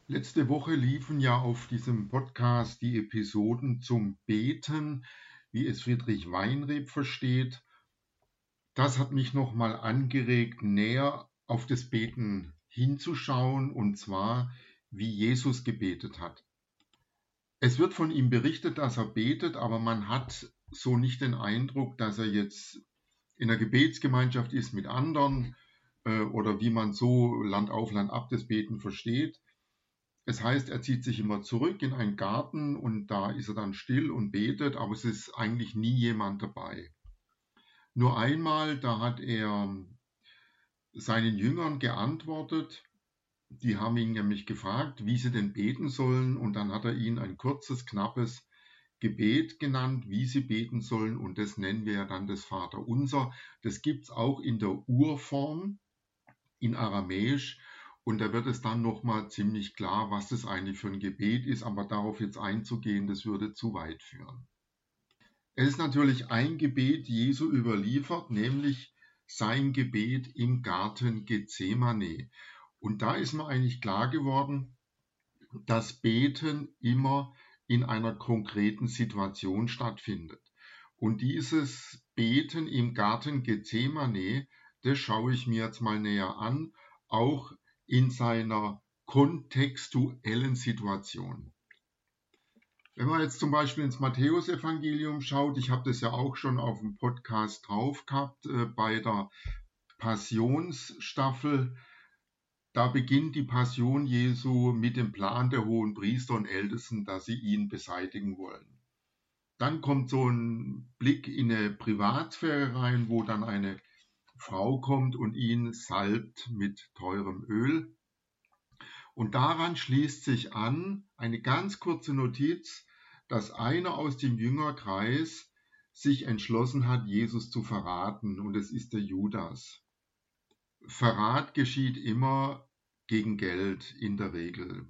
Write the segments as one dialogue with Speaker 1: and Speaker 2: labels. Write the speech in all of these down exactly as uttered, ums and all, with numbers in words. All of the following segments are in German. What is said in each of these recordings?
Speaker 1: Letzte Woche liefen ja auf diesem Podcast die Episoden zum Beten, wie es Friedrich Weinreb versteht. Das hat mich nochmal angeregt, näher auf das Beten hinzuschauen, und zwar, wie Jesus gebetet hat. Es wird von ihm berichtet, dass er betet, aber man hat so nicht den Eindruck, dass er jetzt in einer Gebetsgemeinschaft ist mit anderen äh, oder wie man so Land auf Land ab das Beten versteht. Es heißt, er zieht sich immer zurück in einen Garten und da ist er dann still und betet, aber es ist eigentlich nie jemand dabei. Nur einmal, da hat er seinen Jüngern geantwortet. Die haben ihn nämlich gefragt, wie sie denn beten sollen, und dann hat er ihnen ein kurzes, knappes Gebet genannt, wie sie beten sollen, und das nennen wir ja dann das Vaterunser. Das gibt es auch in der Urform, in Aramäisch, und da wird es dann nochmal ziemlich klar, was das eigentlich für ein Gebet ist, aber darauf jetzt einzugehen, das würde zu weit führen. Es ist natürlich ein Gebet Jesu überliefert, nämlich sein Gebet im Garten Gethsemane. Und da ist mir eigentlich klar geworden, dass Beten immer in einer konkreten Situation stattfindet. Und dieses Beten im Garten Gethsemane, das schaue ich mir jetzt mal näher an, auch in seiner kontextuellen Situation. Wenn man jetzt zum Beispiel ins Matthäusevangelium schaut, ich habe das ja auch schon auf dem Podcast drauf gehabt, äh, bei der Passionsstaffel, da beginnt die Passion Jesu mit dem Plan der hohen Priester und Ältesten, dass sie ihn beseitigen wollen. Dann kommt so ein Blick in eine Privatsphäre rein, wo dann eine Frau kommt und ihn salbt mit teurem Öl. Und daran schließt sich an eine ganz kurze Notiz, dass einer aus dem Jüngerkreis sich entschlossen hat, Jesus zu verraten, und es ist der Judas. Verrat geschieht immer gegen Geld in der Regel.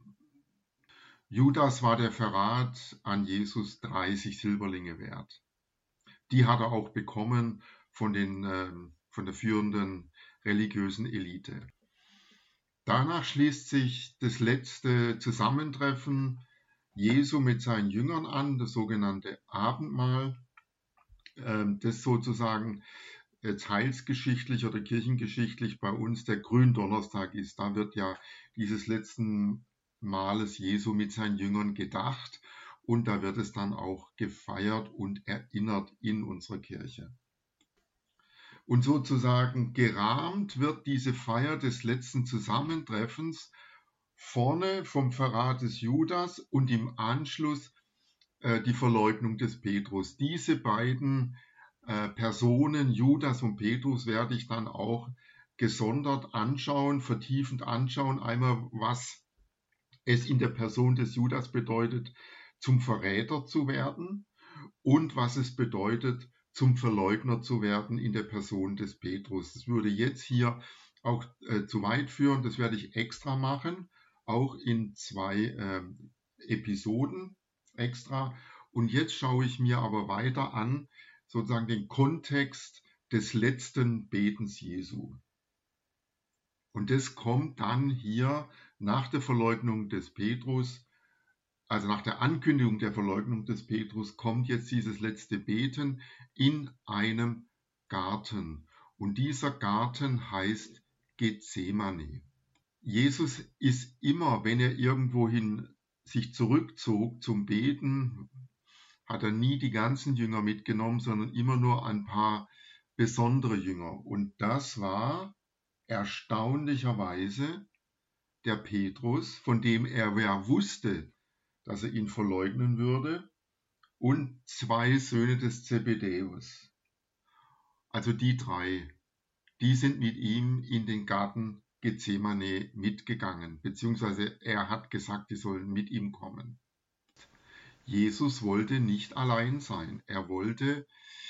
Speaker 1: Judas war der Verrat an Jesus dreißig Silberlinge wert. Die hat er auch bekommen von, den, äh, von der führenden religiösen Elite. Danach schließt sich das letzte Zusammentreffen Jesu mit seinen Jüngern an, das sogenannte Abendmahl, äh, das sozusagen jetzt heilsgeschichtlich oder kirchengeschichtlich bei uns der Gründonnerstag ist. Da wird ja dieses letzten Mahles Jesu mit seinen Jüngern gedacht, und da wird es dann auch gefeiert und erinnert in unserer Kirche. Und sozusagen gerahmt wird diese Feier des letzten Zusammentreffens vorne vom Verrat des Judas und im Anschluss äh, die Verleugnung des Petrus. Diese beiden äh, Personen, Judas und Petrus, werde ich dann auch gesondert anschauen, vertiefend anschauen. Einmal, was es in der Person des Judas bedeutet, zum Verräter zu werden, und was es bedeutet, zum Verleugner zu werden in der Person des Petrus. Das würde jetzt hier auch äh, zu weit führen, das werde ich extra machen, auch in zwei äh, Episoden extra. Und jetzt schaue ich mir aber weiter an, sozusagen den Kontext des letzten Betens Jesu. Und das kommt dann hier nach der Verleugnung des Petrus, also nach der Ankündigung der Verleugnung des Petrus, kommt jetzt dieses letzte Beten in einem Garten. Und dieser Garten heißt Gethsemane. Jesus ist immer, wenn er irgendwohin sich zurückzog zum Beten, hat er nie die ganzen Jünger mitgenommen, sondern immer nur ein paar besondere Jünger. Und das war erstaunlicherweise der Petrus, von dem er ja wusste, dass er ihn verleugnen würde, und zwei Söhne des Zebedäus. Also die drei, die sind mit ihm in den Garten Gethsemane mitgegangen, beziehungsweise er hat gesagt, die sollen mit ihm kommen. Jesus wollte nicht allein sein, er wollte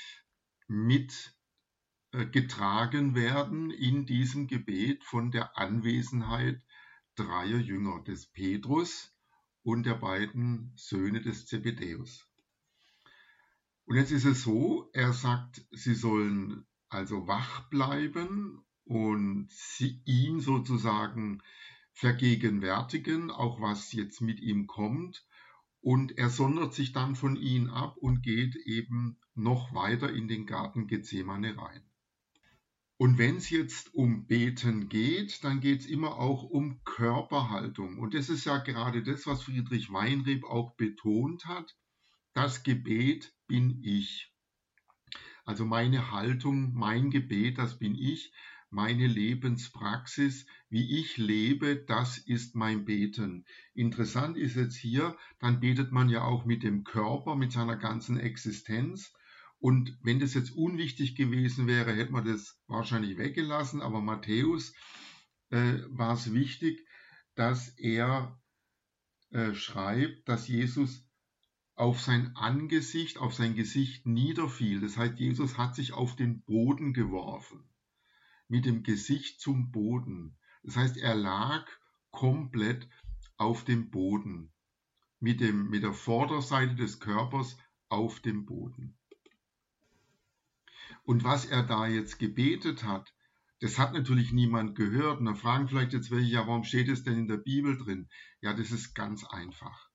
Speaker 1: mitgetragen werden in diesem Gebet von der Anwesenheit dreier Jünger, des Petrus und der beiden Söhne des Zebedäus. Und jetzt ist es so, er sagt, sie sollen also wach bleiben und sie, ihn sozusagen vergegenwärtigen, auch was jetzt mit ihm kommt. Und er sondert sich dann von ihnen ab und geht eben noch weiter in den Garten Gethsemane rein. Und wenn es jetzt um Beten geht, dann geht es immer auch um Körperhaltung. Und das ist ja gerade das, was Friedrich Weinreb auch betont hat. Das Gebet bin ich. Also meine Haltung, mein Gebet, das bin ich. Meine Lebenspraxis, wie ich lebe, das ist mein Beten. Interessant ist jetzt hier, dann betet man ja auch mit dem Körper, mit seiner ganzen Existenz. Und wenn das jetzt unwichtig gewesen wäre, hätte man das wahrscheinlich weggelassen. Aber Matthäus äh, war es wichtig, dass er äh, schreibt, dass Jesus auf sein Angesicht, auf sein Gesicht niederfiel. Das heißt, Jesus hat sich auf den Boden geworfen, mit dem Gesicht zum Boden. Das heißt, er lag komplett auf dem Boden, mit, dem, mit der Vorderseite des Körpers auf dem Boden. Und was er da jetzt gebetet hat, das hat natürlich niemand gehört. Und da fragen vielleicht jetzt welche, ja, warum steht es denn in der Bibel drin? Ja, das ist ganz einfach.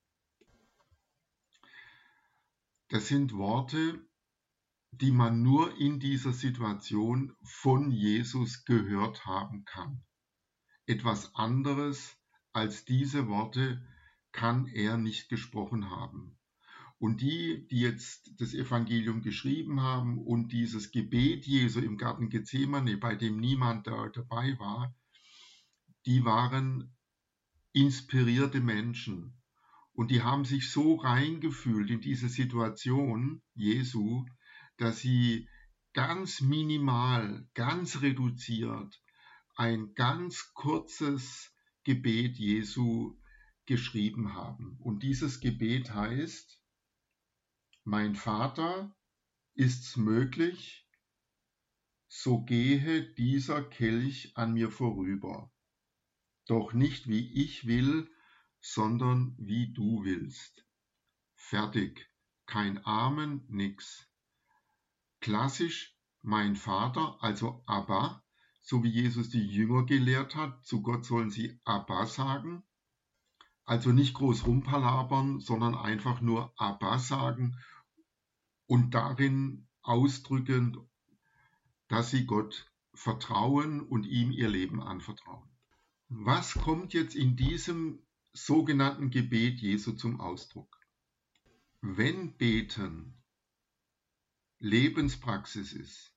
Speaker 1: Das sind Worte, die man nur in dieser Situation von Jesus gehört haben kann. Etwas anderes als diese Worte kann er nicht gesprochen haben. Und die, die jetzt das Evangelium geschrieben haben und dieses Gebet Jesu im Garten Gethsemane, bei dem niemand da dabei war, die waren inspirierte Menschen. Und die haben sich so reingefühlt in diese Situation Jesu, dass sie ganz minimal, ganz reduziert ein ganz kurzes Gebet Jesu geschrieben haben. Und dieses Gebet heißt: Mein Vater, ist's möglich, so gehe dieser Kelch an mir vorüber. Doch nicht wie ich will, sondern wie du willst. Fertig. Kein Amen, nix. Klassisch mein Vater, also Abba, so wie Jesus die Jünger gelehrt hat. Zu Gott sollen sie Abba sagen. Also nicht groß rumpalabern, sondern einfach nur Abba sagen und darin ausdrücken, dass sie Gott vertrauen und ihm ihr Leben anvertrauen. Was kommt jetzt in diesem sogenannten Gebet Jesu zum Ausdruck? Wenn Beten Lebenspraxis ist,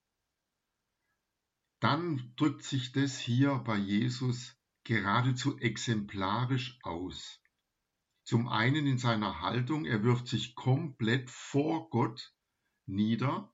Speaker 1: dann drückt sich das hier bei Jesus geradezu exemplarisch aus. Zum einen in seiner Haltung, er wirft sich komplett vor Gott nieder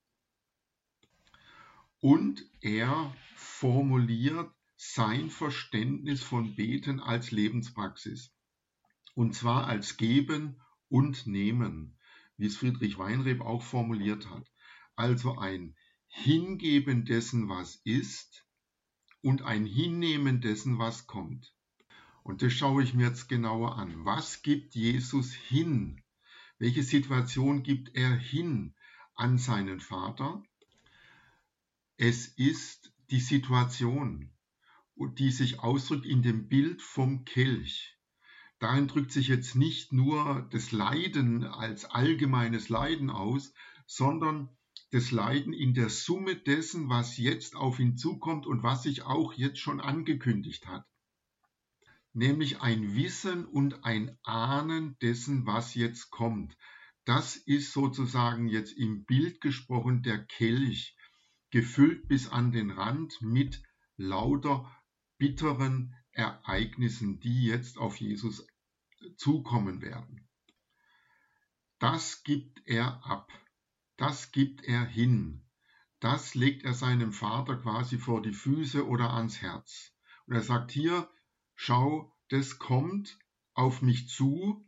Speaker 1: und er formuliert sein Verständnis von Beten als Lebenspraxis. Und zwar als Geben und Nehmen, wie es Friedrich Weinreb auch formuliert hat. Also ein Hingeben dessen, was ist, und ein Hinnehmen dessen, was kommt. Und das schaue ich mir jetzt genauer an. Was gibt Jesus hin? Welche Situation gibt er hin an seinen Vater? Es ist die Situation, die sich ausdrückt in dem Bild vom Kelch. Darin drückt sich jetzt nicht nur das Leiden als allgemeines Leiden aus, sondern das Leiden in der Summe dessen, was jetzt auf ihn zukommt und was sich auch jetzt schon angekündigt hat. Nämlich ein Wissen und ein Ahnen dessen, was jetzt kommt. Das ist sozusagen jetzt im Bild gesprochen der Kelch, gefüllt bis an den Rand mit lauter bitteren Ereignissen, die jetzt auf Jesus zukommen werden. Das gibt er ab, das gibt er hin, das legt er seinem Vater quasi vor die Füße oder ans Herz. Und er sagt hier, schau, das kommt auf mich zu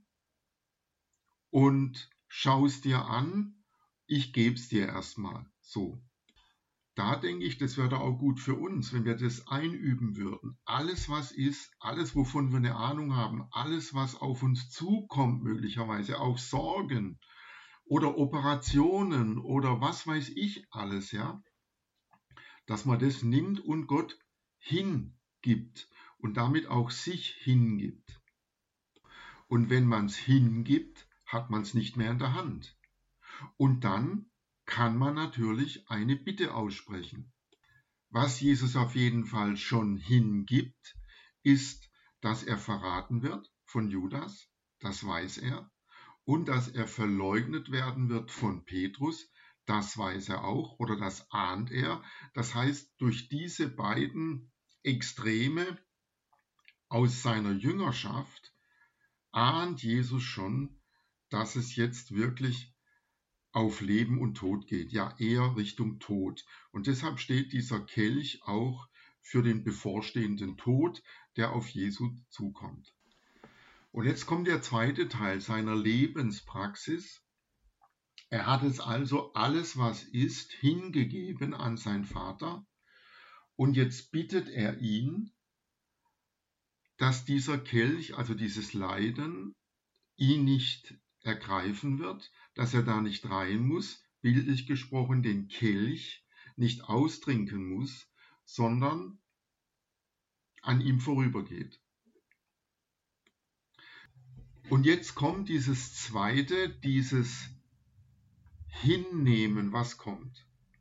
Speaker 1: und schau es dir an, ich gebe es dir erstmal so. Da denke ich, das wäre auch gut für uns, wenn wir das einüben würden. Alles, was ist, alles, wovon wir eine Ahnung haben, alles, was auf uns zukommt, möglicherweise auch Sorgen oder Operationen oder was weiß ich alles, ja, dass man das nimmt und Gott hingibt und damit auch sich hingibt. Und wenn man es hingibt, hat man es nicht mehr in der Hand. Und dann kann man natürlich eine Bitte aussprechen. Was Jesus auf jeden Fall schon hingibt, ist, dass er verraten wird von Judas, das weiß er, und dass er verleugnet werden wird von Petrus, das weiß er auch oder das ahnt er. Das heißt, durch diese beiden Extreme aus seiner Jüngerschaft ahnt Jesus schon, dass es jetzt wirklich auf Leben und Tod geht, ja eher Richtung Tod. Und deshalb steht dieser Kelch auch für den bevorstehenden Tod, der auf Jesus zukommt. Und jetzt kommt der zweite Teil seiner Lebenspraxis. Er hat es also alles, was ist, hingegeben an seinen Vater. Und jetzt bittet er ihn, dass dieser Kelch, also dieses Leiden, ihn nicht ergreifen wird, dass er da nicht rein muss, bildlich gesprochen den Kelch nicht austrinken muss, sondern an ihm vorübergeht. Und jetzt kommt dieses zweite, dieses Hinnehmen, was kommt,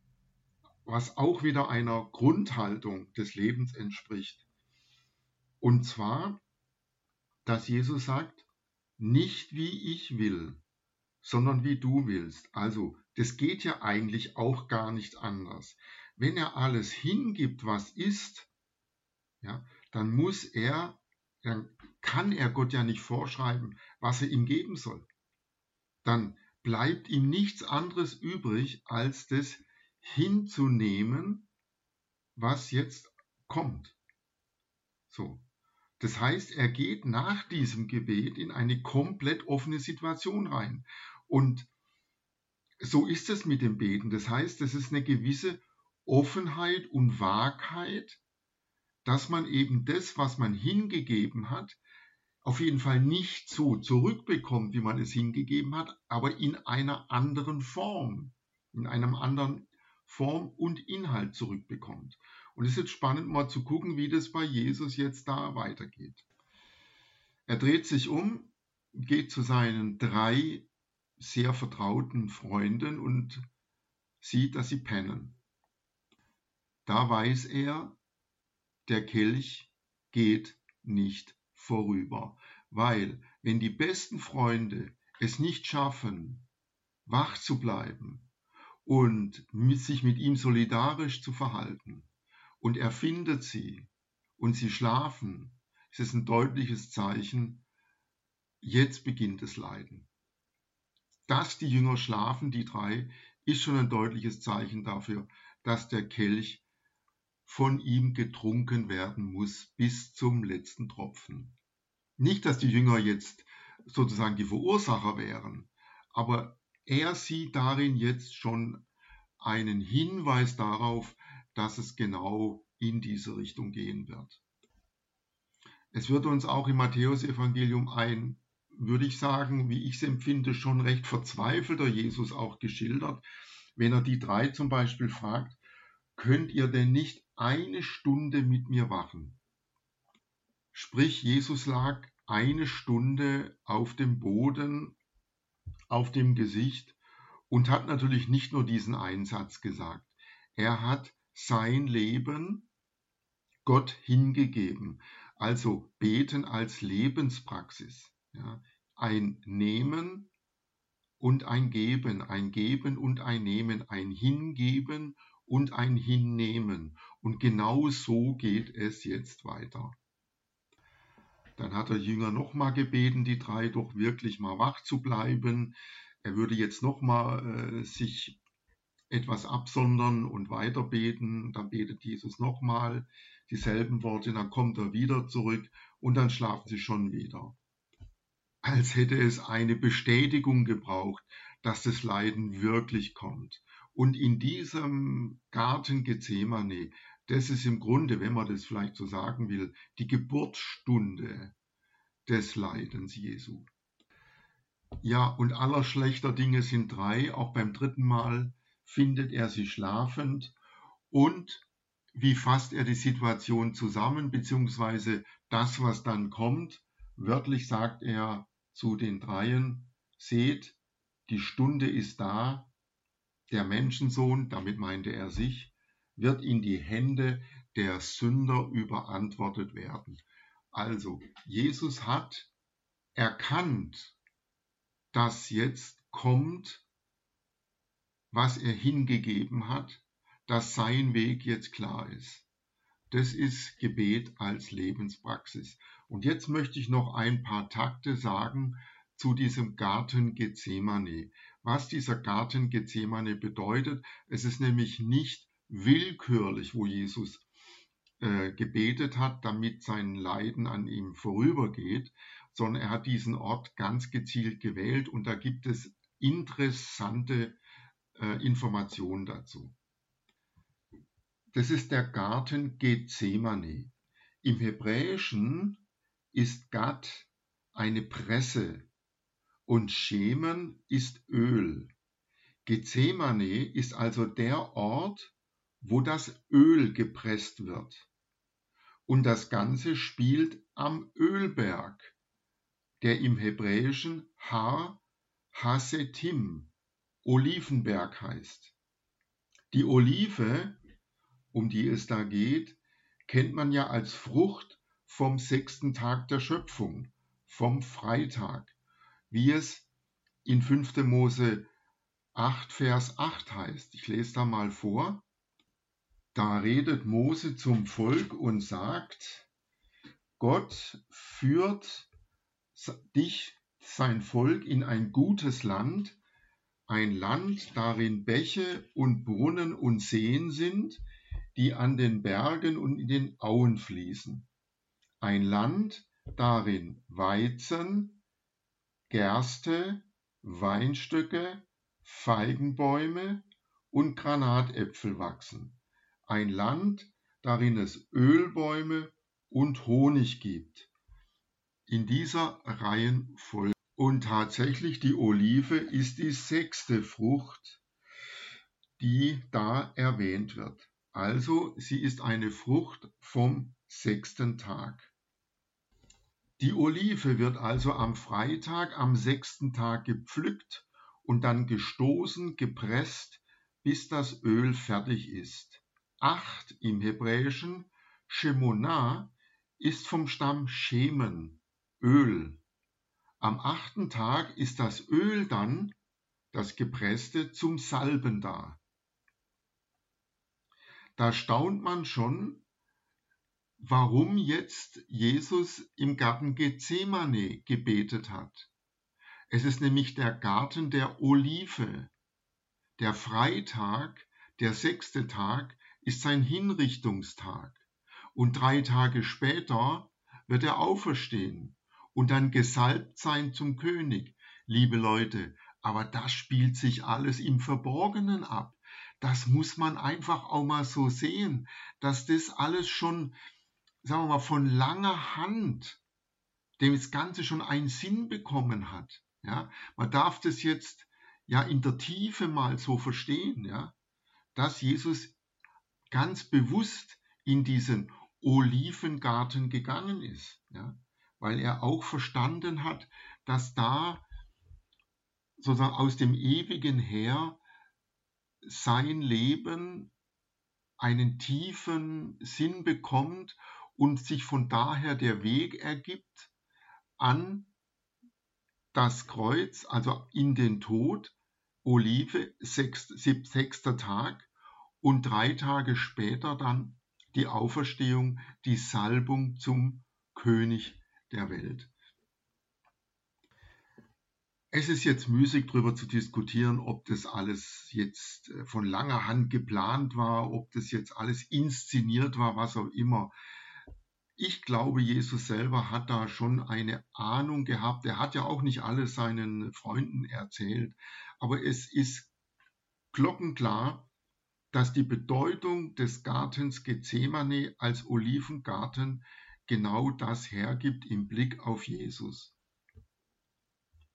Speaker 1: was auch wieder einer Grundhaltung des Lebens entspricht. Und zwar, dass Jesus sagt, nicht wie ich will, sondern wie du willst. Also, das geht ja eigentlich auch gar nicht anders. Wenn er alles hingibt, was ist, ja, dann muss er, dann kann er Gott ja nicht vorschreiben, was er ihm geben soll. Dann bleibt ihm nichts anderes übrig, als das hinzunehmen, was jetzt kommt. So. Das heißt, er geht nach diesem Gebet in eine komplett offene Situation rein. Und so ist es mit dem Beten. Das heißt, es ist eine gewisse Offenheit und Wahrheit, dass man eben das, was man hingegeben hat, auf jeden Fall nicht so zurückbekommt, wie man es hingegeben hat, aber in einer anderen Form, in einem anderen Form und Inhalt zurückbekommt. Und es ist jetzt spannend, mal zu gucken, wie das bei Jesus jetzt da weitergeht. Er dreht sich um, geht zu seinen drei sehr vertrauten Freunden und sieht, dass sie pennen. Da weiß er, der Kelch geht nicht vorüber, weil wenn die besten Freunde es nicht schaffen, wach zu bleiben und sich mit ihm solidarisch zu verhalten und er findet sie und sie schlafen, ist es ein deutliches Zeichen, jetzt beginnt das Leiden. Dass die Jünger schlafen, die drei, ist schon ein deutliches Zeichen dafür, dass der Kelch von ihm getrunken werden muss bis zum letzten Tropfen. Nicht, dass die Jünger jetzt sozusagen die Verursacher wären, aber er sieht darin jetzt schon einen Hinweis darauf, dass es genau in diese Richtung gehen wird. Es wird uns auch im Matthäusevangelium ein, würde ich sagen, wie ich es empfinde, schon recht verzweifelter Jesus auch geschildert, wenn er die drei zum Beispiel fragt, könnt ihr denn nicht eine Stunde mit mir wachen? Sprich, Jesus lag eine Stunde auf dem Boden, auf dem Gesicht und hat natürlich nicht nur diesen einen Satz gesagt. Er hat sein Leben Gott hingegeben. Also beten als Lebenspraxis. Ja, ein Nehmen und ein Geben, ein Geben und ein Nehmen, ein Hingeben und ein Hinnehmen. Und genau so geht es jetzt weiter. Dann hat der Jünger nochmal gebeten, die drei doch wirklich mal wach zu bleiben. Er würde jetzt nochmal äh, sich etwas absondern und weiter beten. Dann betet Jesus nochmal dieselben Worte, dann kommt er wieder zurück und dann schlafen sie schon wieder. Als hätte es eine Bestätigung gebraucht, dass das Leiden wirklich kommt. Und in diesem Garten Gethsemane, das ist im Grunde, wenn man das vielleicht so sagen will, die Geburtsstunde des Leidens Jesu. Ja, und aller schlechter Dinge sind drei. Auch beim dritten Mal findet er sie schlafend und wie fasst er die Situation zusammen, beziehungsweise das, was dann kommt? Wörtlich sagt er zu den Dreien: Seht, die Stunde ist da, der Menschensohn, damit meinte er sich, wird in die Hände der Sünder überantwortet werden. Also, Jesus hat erkannt, dass jetzt kommt, was er hingegeben hat, dass sein Weg jetzt klar ist. Das ist Gebet als Lebenspraxis. Und jetzt möchte ich noch ein paar Takte sagen zu diesem Garten Gethsemane. Was dieser Garten Gethsemane bedeutet, es ist nämlich nicht willkürlich, wo Jesus äh, gebetet hat, damit sein Leiden an ihm vorübergeht, sondern er hat diesen Ort ganz gezielt gewählt und da gibt es interessante äh, Informationen dazu. Das ist der Garten Gethsemane. Im Hebräischen ist Gad eine Presse und Schemen ist Öl. Gethsemane ist also der Ort, wo das Öl gepresst wird. Und das Ganze spielt am Ölberg, der im Hebräischen Har Hasetim, Olivenberg heißt. Die Olive, um die es da geht, kennt man ja als Frucht vom sechsten Tag der Schöpfung, vom Freitag, wie es in fünfter Mose acht, Vers acht heißt. Ich lese da mal vor. Da redet Mose zum Volk und sagt: Gott führt dich, sein Volk, in ein gutes Land, ein Land, darin Bäche und Brunnen und Seen sind, die an den Bergen und in den Auen fließen. Ein Land, darin Weizen, Gerste, Weinstöcke, Feigenbäume und Granatäpfel wachsen. Ein Land, darin es Ölbäume und Honig gibt. In dieser Reihenfolge. Und tatsächlich, die Olive ist die sechste Frucht, die da erwähnt wird. Also, sie ist eine Frucht vom sechsten Tag. Die Olive wird also am Freitag, am sechsten Tag gepflückt und dann gestoßen, gepresst, bis das Öl fertig ist. Acht im Hebräischen, Shemonah, ist vom Stamm Schemen, Öl. Am achten Tag ist das Öl dann, das gepresste, zum Salben da. Da staunt man schon, warum jetzt Jesus im Garten Gethsemane gebetet hat. Es ist nämlich der Garten der Olive. Der Freitag, der sechste Tag, ist sein Hinrichtungstag. Und drei Tage später wird er auferstehen und dann gesalbt sein zum König. Liebe Leute, aber das spielt sich alles im Verborgenen ab. Das muss man einfach auch mal so sehen, dass das alles schon, sagen wir mal, von langer Hand, dem das Ganze schon einen Sinn bekommen hat. Ja, man darf das jetzt ja in der Tiefe mal so verstehen, ja, dass Jesus ganz bewusst in diesen Olivengarten gegangen ist, ja, weil er auch verstanden hat, dass da sozusagen aus dem Ewigen her sein Leben einen tiefen Sinn bekommt und sich von daher der Weg ergibt an das Kreuz, also in den Tod, Olive, sechs, sieb, sechster Tag und drei Tage später dann die Auferstehung, die Salbung zum König der Welt. Es ist jetzt müßig, darüber zu diskutieren, ob das alles jetzt von langer Hand geplant war, ob das jetzt alles inszeniert war, was auch immer. Ich glaube, Jesus selber hat da schon eine Ahnung gehabt. Er hat ja auch nicht alles seinen Freunden erzählt, aber es ist glockenklar, dass die Bedeutung des Gartens Gethsemane als Olivengarten genau das hergibt im Blick auf Jesus.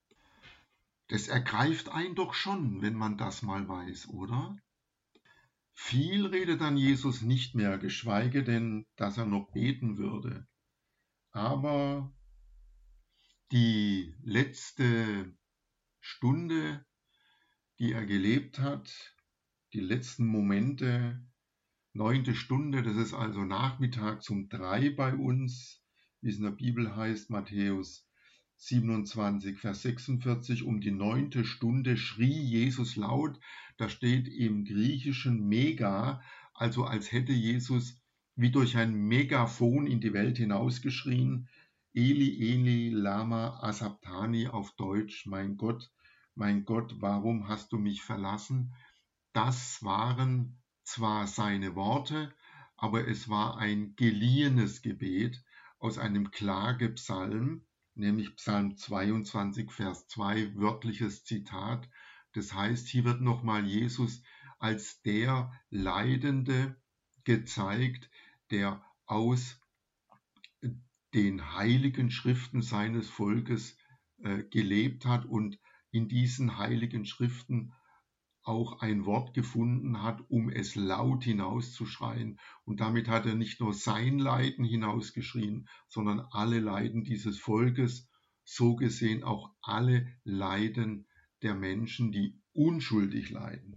Speaker 1: Das ergreift einen doch schon, wenn man das mal weiß, oder? Viel redet dann Jesus nicht mehr, geschweige denn, dass er noch beten würde. Aber die letzte Stunde, die er gelebt hat, die letzten Momente, neunte Stunde, das ist also Nachmittags um drei bei uns, wie es in der Bibel heißt, Matthäus siebenundzwanzig, Vers sechsundvierzig, um die neunte Stunde schrie Jesus laut, da steht im Griechischen mega, also als hätte Jesus wie durch ein Megafon in die Welt hinausgeschrien, Eli, Eli, lama asabtani auf Deutsch, mein Gott, mein Gott, warum hast du mich verlassen? Das waren zwar seine Worte, aber es war ein geliehenes Gebet aus einem Klagepsalm, nämlich Psalm zweiundzwanzig, Vers zwei, wörtliches Zitat. Das heißt, hier wird nochmal Jesus als der Leidende gezeigt, der aus den heiligen Schriften seines Volkes äh, gelebt hat und in diesen heiligen Schriften auch ein Wort gefunden hat, um es laut hinauszuschreien. Und damit hat er nicht nur sein Leiden hinausgeschrien, sondern alle Leiden dieses Volkes, so gesehen auch alle Leiden der Menschen, die unschuldig leiden.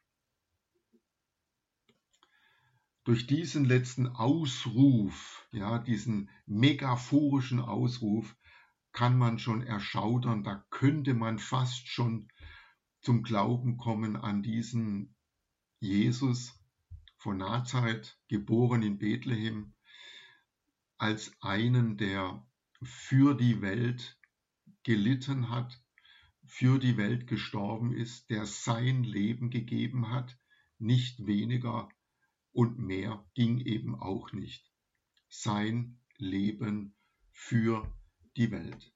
Speaker 1: Durch diesen letzten Ausruf, ja, diesen megaphorischen Ausruf, kann man schon erschaudern, da könnte man fast schon zum Glauben kommen an diesen Jesus von Nazareth, geboren in Bethlehem, als einen, der für die Welt gelitten hat, für die Welt gestorben ist, der sein Leben gegeben hat, nicht weniger und mehr ging eben auch nicht. Sein Leben für die Welt.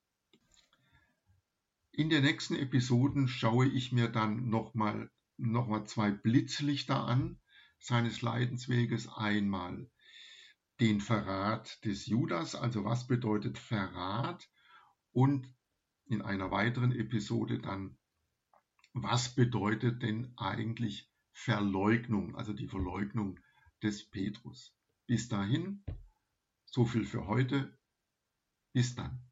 Speaker 1: In den nächsten Episoden schaue ich mir dann nochmal noch mal zwei Blitzlichter an seines Leidensweges. Einmal den Verrat des Judas, also was bedeutet Verrat? Und in einer weiteren Episode dann, was bedeutet denn eigentlich Verleugnung, also die Verleugnung des Petrus. Bis dahin, so viel für heute. Bis dann.